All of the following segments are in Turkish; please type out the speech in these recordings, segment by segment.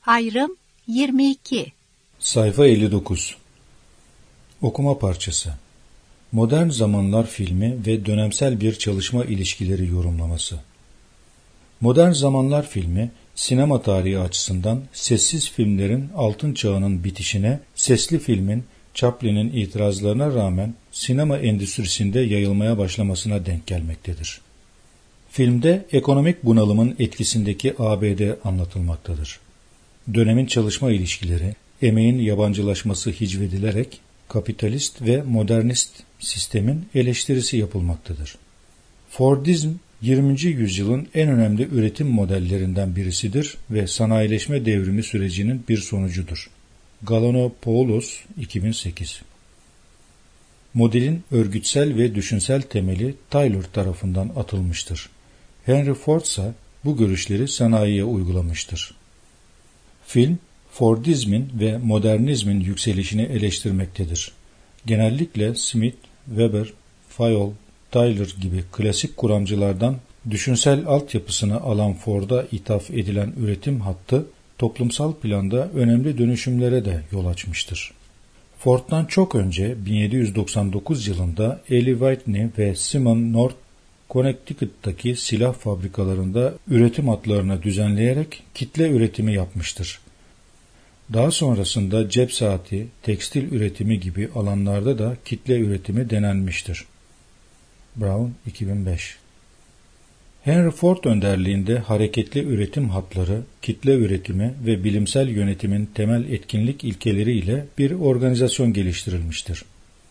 Ayrım 22. Sayfa 59. Okuma parçası. Modern Zamanlar filmi ve dönemsel bir çalışma ilişkileri yorumlaması. Modern Zamanlar filmi, sinema tarihi açısından sessiz filmlerin altın çağının bitişine, sesli filmin Chaplin'in itirazlarına rağmen sinema endüstrisinde yayılmaya başlamasına denk gelmektedir. Filmde ekonomik bunalımın etkisindeki ABD anlatılmaktadır. Dönemin çalışma ilişkileri, emeğin yabancılaşması hicvedilerek kapitalist ve modernist sistemin eleştirisi yapılmaktadır. Fordizm, 20. yüzyılın en önemli üretim modellerinden birisidir ve sanayileşme devrimi sürecinin bir sonucudur. Galanopoulos, 2008. Modelin örgütsel ve düşünsel temeli Taylor tarafından atılmıştır. Henry Ford ise bu görüşleri sanayiye uygulamıştır. Film, Fordizmin ve modernizmin yükselişini eleştirmektedir. Genellikle Smith, Weber, Fayol, Taylor gibi klasik kuramcılardan düşünsel altyapısını alan Ford'a ithaf edilen üretim hattı, toplumsal planda önemli dönüşümlere de yol açmıştır. Ford'dan çok önce 1799 yılında Eli Whitney ve Simon North, Connecticut'taki silah fabrikalarında üretim hatlarını düzenleyerek kitle üretimi yapmıştır. Daha sonrasında cep saati, tekstil üretimi gibi alanlarda da kitle üretimi denenmiştir. Brown, 2005. Henry Ford önderliğinde hareketli üretim hatları, kitle üretimi ve bilimsel yönetimin temel etkinlik ilkeleri ile bir organizasyon geliştirilmiştir.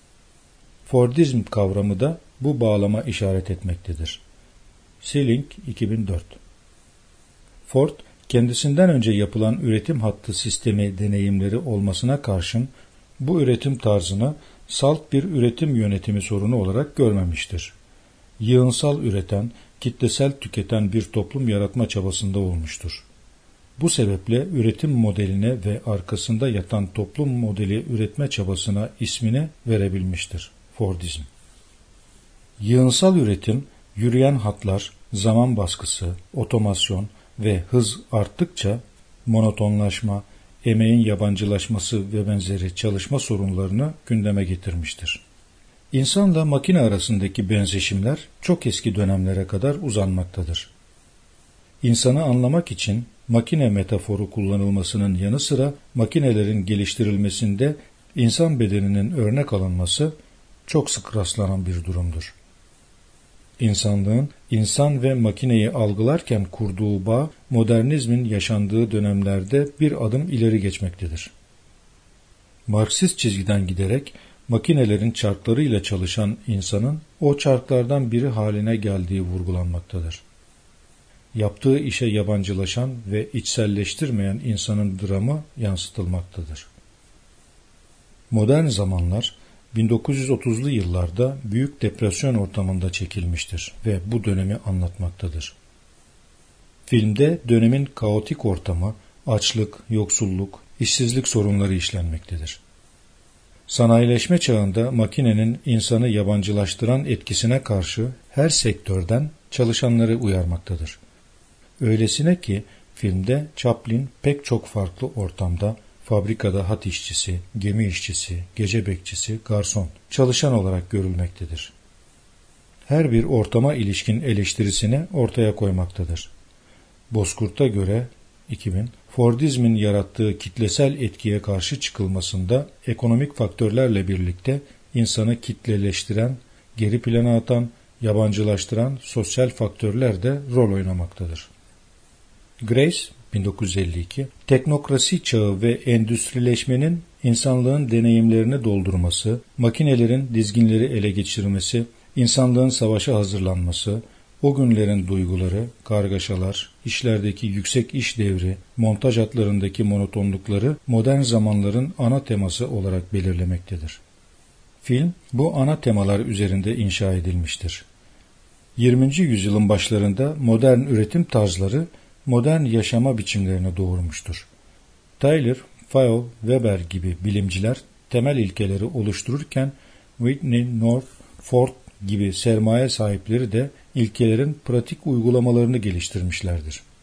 Fordizm kavramı da bu bağlama işaret etmektedir. Sealing, 2004. Ford, kendisinden önce yapılan üretim hattı sistemi deneyimleri olmasına karşın bu üretim tarzını salt bir üretim yönetimi sorunu olarak görmemiştir. Yığınsal üreten, kitlesel tüketen bir toplum yaratma çabasında olmuştur. Bu sebeple üretim modeline ve arkasında yatan toplum modeli üretme çabasına ismini verebilmiştir. Fordizm. Yığınsal üretim, yürüyen hatlar, zaman baskısı, otomasyon ve hız arttıkça monotonlaşma, emeğin yabancılaşması ve benzeri çalışma sorunlarını gündeme getirmiştir. İnsanla makine arasındaki benzeşimler çok eski dönemlere kadar uzanmaktadır. İnsanı anlamak için makine metaforu kullanılmasının yanı sıra makinelerin geliştirilmesinde insan bedeninin örnek alınması çok sık rastlanan bir durumdur. İnsanlığın insan ve makineyi algılarken kurduğu bağ, modernizmin yaşandığı dönemlerde bir adım ileri geçmektedir. Marksist çizgiden giderek makinelerin çarklarıyla çalışan insanın o çarklardan biri haline geldiği vurgulanmaktadır. Yaptığı işe yabancılaşan ve içselleştirmeyen insanın dramı yansıtılmaktadır. Modern Zamanlar 1930'lu yıllarda Büyük Depresyon ortamında çekilmiştir ve bu dönemi anlatmaktadır. Filmde dönemin kaotik ortamı, açlık, yoksulluk, işsizlik sorunları işlenmektedir. Sanayileşme çağında makinenin insanı yabancılaştıran etkisine karşı her sektörden çalışanları uyarmaktadır. Öylesine ki filmde Chaplin pek çok farklı ortamda fabrikada hat işçisi, gemi işçisi, gece bekçisi, garson, çalışan olarak görülmektedir. Her bir ortama ilişkin eleştirisini ortaya koymaktadır. Bozkurt'a göre 2000, Fordizmin yarattığı kitlesel etkiye karşı çıkılmasında ekonomik faktörlerle birlikte insanı kitleleştiren, geri plana atan, yabancılaştıran sosyal faktörler de rol oynamaktadır. Grace, 1952, teknokrasi çağı ve endüstrileşmenin insanlığın deneyimlerini doldurması, makinelerin dizginleri ele geçirmesi, insanlığın savaşa hazırlanması, o günlerin duyguları, kargaşalar, işlerdeki yüksek iş devri, montaj hatlarındaki monotonlukları modern zamanların ana teması olarak belirlemektedir. Film, bu ana temalar üzerinde inşa edilmiştir. 20. yüzyılın başlarında modern üretim tarzları, modern yaşama biçimlerini doğurmuştur. Taylor, Fayol, Weber gibi bilimciler temel ilkeleri oluştururken Whitney, North, Ford gibi sermaye sahipleri de ilkelerin pratik uygulamalarını geliştirmişlerdir.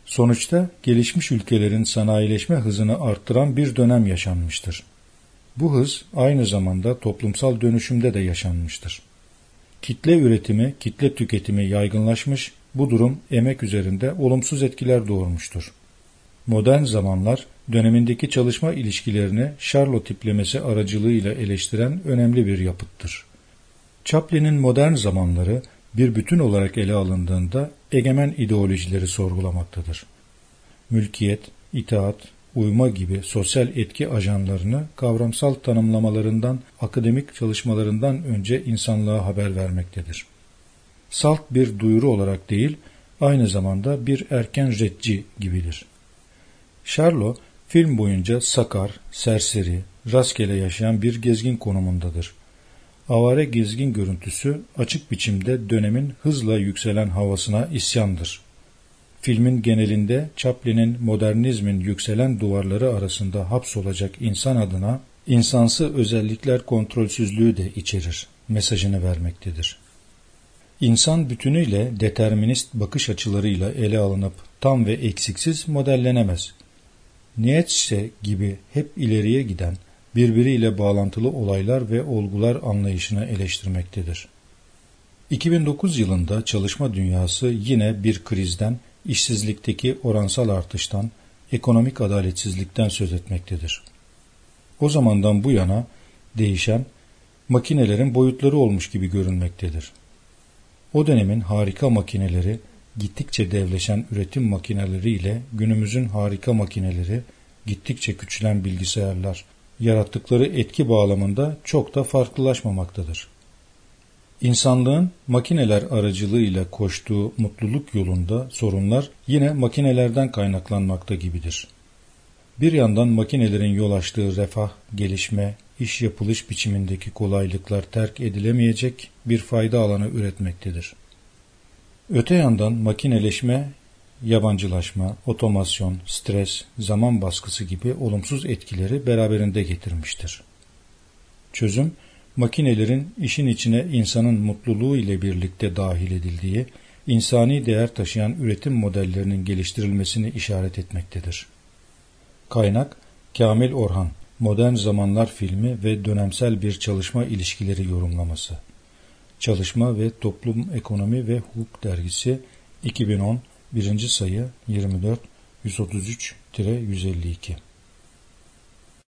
Sonuçta gelişmiş ülkelerin sanayileşme hızını arttıran bir dönem yaşanmıştır. Bu hız aynı zamanda toplumsal dönüşümde de yaşanmıştır. Kitle üretimi, kitle tüketimi yaygınlaşmış, bu durum emek üzerinde olumsuz etkiler doğurmuştur. Modern zamanlar dönemindeki çalışma ilişkilerini Charlot tiplemesi aracılığıyla eleştiren önemli bir yapıttır. Chaplin'in modern zamanları bir bütün olarak ele alındığında egemen ideolojileri sorgulamaktadır. Mülkiyet, itaat, uyma gibi sosyal etki ajanlarını kavramsal tanımlamalarından, akademik çalışmalarından önce insanlığa haber vermektedir. Salt bir duyuru olarak değil, aynı zamanda bir erken retci gibidir. Charlot, film boyunca sakar, serseri, rastgele yaşayan bir gezgin konumundadır. Avare gezgin görüntüsü açık biçimde dönemin hızla yükselen havasına isyandır. Filmin genelinde Chaplin'in modernizmin yükselen duvarları arasında hapsolacak insan adına insansı özellikler kontrolsüzlüğü de içerir mesajını vermektedir. İnsan bütünüyle determinist bakış açılarıyla ele alınıp tam ve eksiksiz modellenemez. Nietzsche gibi hep ileriye giden, birbiriyle bağlantılı olaylar ve olgular anlayışını eleştirmektedir. 2009 yılında çalışma dünyası yine bir krizden, işsizlikteki oransal artıştan, ekonomik adaletsizlikten söz etmektedir. O zamandan bu yana değişen, makinelerin boyutları olmuş gibi görünmektedir. O dönemin harika makineleri, gittikçe devleşen üretim makineleriyle günümüzün harika makineleri, gittikçe küçülen bilgisayarlar, yarattıkları etki bağlamında çok da farklılaşmamaktadır. İnsanlığın makineler aracılığıyla koştuğu mutluluk yolunda sorunlar yine makinelerden kaynaklanmakta gibidir. Bir yandan makinelerin yol açtığı refah, gelişme, iş yapılış biçimindeki kolaylıklar terk edilemeyecek bir fayda alanı üretmektedir. Öte yandan makineleşme, yabancılaşma, otomasyon, stres, zaman baskısı gibi olumsuz etkileri beraberinde getirmiştir. Çözüm, makinelerin işin içine insanın mutluluğu ile birlikte dahil edildiği, insani değer taşıyan üretim modellerinin geliştirilmesini işaret etmektedir. Kaynak, Kamil Orhan, Modern Zamanlar filmi ve dönemsel bir çalışma ilişkileri yorumlaması. Çalışma ve Toplum Ekonomi ve Hukuk Dergisi 2010, 1. sayı 24, 133-152.